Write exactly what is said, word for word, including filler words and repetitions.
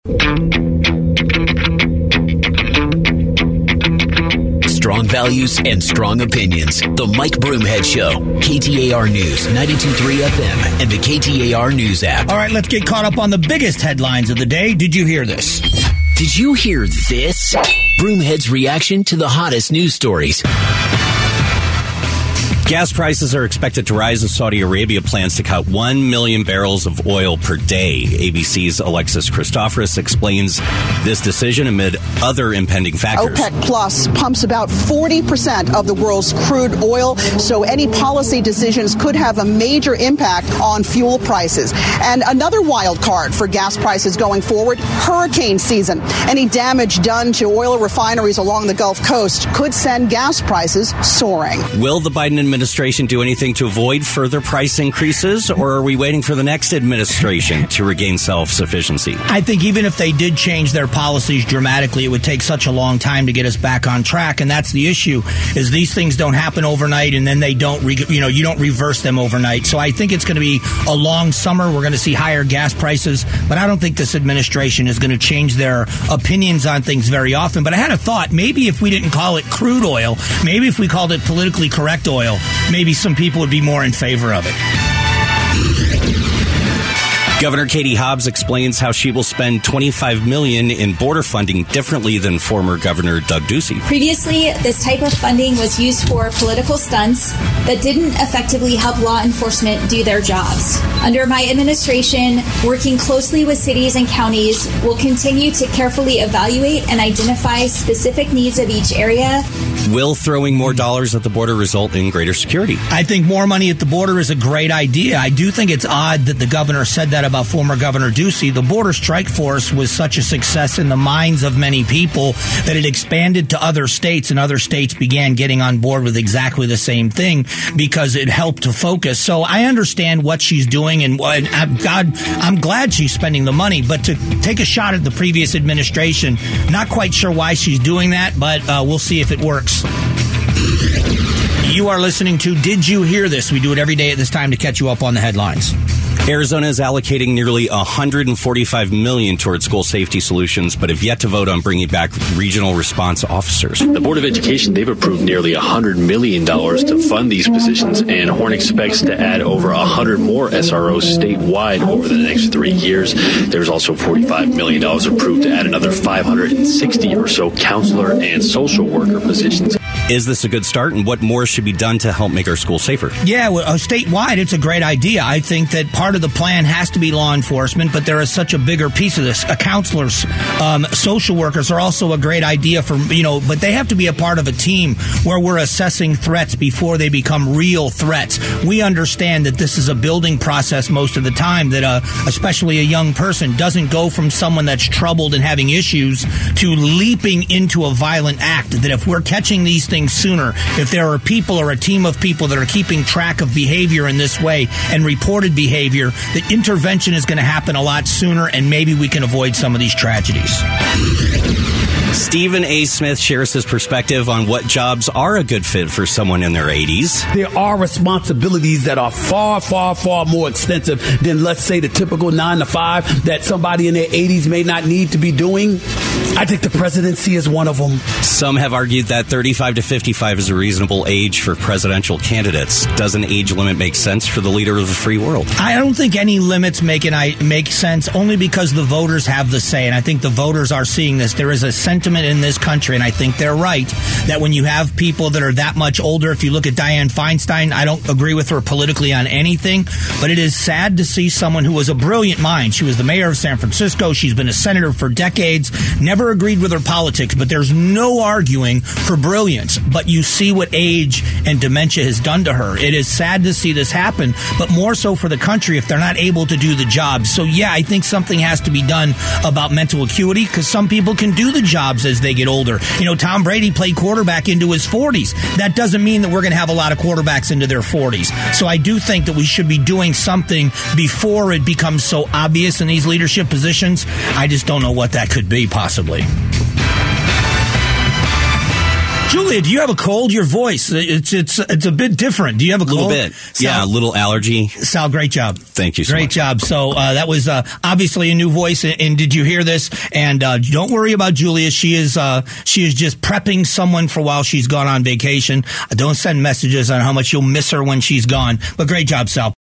Strong values and strong opinions. The Mike Broomhead Show. K T A R News, ninety-two point three F M, and the K T A R News app. All right, let's get caught up on the biggest headlines of the day. Did you hear this? Did you hear this? Broomhead's reaction to the hottest news stories. Gas prices are expected to rise as Saudi Arabia plans to cut one million barrels of oil per day. A B C's Alexis Christoforous explains this decision amid other impending factors. OPEC Plus pumps about forty percent of the world's crude oil, so any policy decisions could have a major impact on fuel prices. And another wild card for gas prices going forward, hurricane season. Any damage done to oil refineries along the Gulf Coast could send gas prices soaring. Will the Biden administration administration do anything to avoid further price increases, or are we waiting for the next administration to regain self-sufficiency? I think even if they did change their policies dramatically, it would take such a long time to get us back on track, and that's the issue, is these things don't happen overnight, and then they don't, re- you know, you don't reverse them overnight. So I think it's going to be a long summer. We're going to see higher gas prices, but I don't think this administration is going to change their opinions on things very often. But I had a thought, maybe if we didn't call it crude oil, maybe if we called it politically correct oil, maybe some people would be more in favor of it. Governor Katie Hobbs explains how she will spend twenty-five million dollars in border funding differently than former Governor Doug Ducey. Previously, this type of funding was used for political stunts that didn't effectively help law enforcement do their jobs. Under my administration, working closely with cities and counties, we'll continue to carefully evaluate and identify specific needs of each area. Will throwing more dollars at the border result in greater security? I think more money at the border is a great idea. I do think it's odd that the governor said that about former Governor Ducey. The Border Strike Force was such a success in the minds of many people that it expanded to other states, and other states began getting on board with exactly the same thing because it helped to focus. So I understand what she's doing, and, and I'm, God, I'm glad she's spending the money, but to take a shot at the previous administration, not quite sure why she's doing that, but uh, we'll see if it works. You are listening to Did You Hear This? We do it every day at this time to catch you up on the headlines. Arizona is allocating nearly one hundred forty-five million dollars towards school safety solutions, but have yet to vote on bringing back regional response officers. The Board of Education, they've approved nearly one hundred million dollars to fund these positions, and Horn expects to add over one hundred more S R Os statewide over the next three years. There's also forty-five million dollars approved to add another five hundred sixty or so counselor and social worker positions. Is this a good start, and what more should be done to help make our schools safer? Yeah, well, uh, statewide, it's a great idea. I think that part of the plan has to be law enforcement, but there is such a bigger piece of this. Uh, counselors, um, social workers are also a great idea for, you know, but they have to be a part of a team where we're assessing threats before they become real threats. We understand that this is a building process most of the time, that uh, especially a young person doesn't go from someone that's troubled and having issues to leaping into a violent act. That if we're catching these things sooner, if there are people or a team of people that are keeping track of behavior in this way and reported behavior, the intervention is going to happen a lot sooner, and maybe we can avoid some of these tragedies. Stephen A. Smith shares his perspective on what jobs are a good fit for someone in their eighties. There are responsibilities that are far, far, far more extensive than, let's say, the typical nine to five that somebody in their eighties may not need to be doing. I think the presidency is one of them. Some have argued that thirty-five to fifty-five is a reasonable age for presidential candidates. Does an age limit make sense for the leader of the free world? I don't think any limits make an, I, make sense, only because the voters have the say, and I think the voters are seeing this. There is a sentiment in this country, and I think they're right, that when you have people that are that much older, if you look at Dianne Feinstein, I don't agree with her politically on anything, but it is sad to see someone who was a brilliant mind. She was the mayor of San Francisco. She's been a senator for decades, never agreed with her politics, but there's no arguing for brilliance. But you see what age and dementia has done to her. It is sad to see this happen, but more so for the country if they're not able to do the job. So yeah, I think something has to be done about mental acuity, because some people can do the jobs as they get older. You know, Tom Brady played quarterback into his forties. That doesn't mean that we're going to have a lot of quarterbacks into their forties. So I do think that we should be doing something before it becomes so obvious in these leadership positions. I just don't know what that could be, possibly. Julia, do you have a cold? Your voice, it's it's it's a bit different. Do you have a cold? A little bit. Sal, yeah, a little allergy. Sal, great job. Thank you so Great much. job. So uh, that was uh, obviously a new voice. And, and did you hear this? And uh, don't worry about Julia. She is uh, she is just prepping someone for while she's gone on vacation. Don't send messages on how much you'll miss her when she's gone. But great job, Sal.